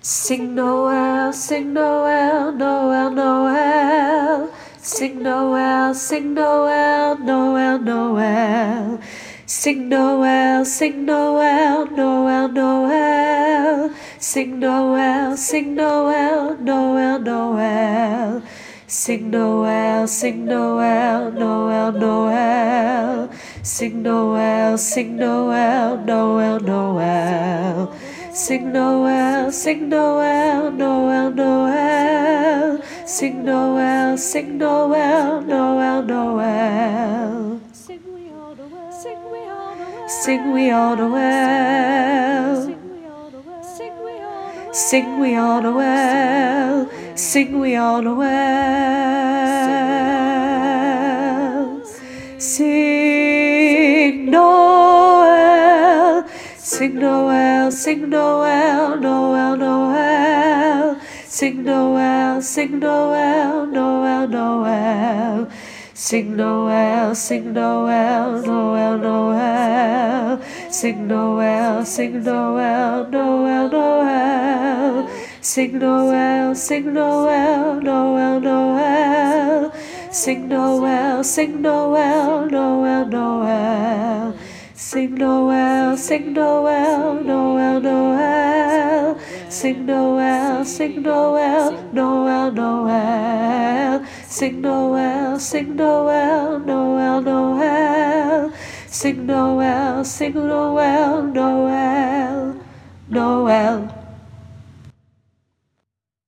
Sing Noel, sing Noel, Noel, Noel. Sing Noel, sing Noel, Noel, Noel. Sing Noel, sing Noel, Noel, Noel. Sing Noel, sing Noel, Noel, Noel. Sing Noel, sing Noel, Noel, Noel. Sing Noel, sing Noel, Noel, Noel. Sing Noel, sing Noel, Noel, Noel. Sing Noel, sing Noel, Noel, Noel. Sing we all the well, sing we all the well, sing we all the well, sing we all the well, sing we all the well, sing Noel, sing Noel, sing Noel, Noel, Noel, sing Noel, sing Noel, Noel, Noel. Sing Noel, sing Noel, Noel, Noel. Sing Noel, sing Noel, Noel, Noel. Sing Noel, sing Noel, Noel, Noel. Sing Noel, sing Noel, Noel, Noel. Sing Noel, sing Noel, Noel, Noel. Sing Noel, sing Noel, Noel, Noel. Sing Noel, sing Noel, Noel, Noel. Sing Noel, sing Noel, Noel, Noel.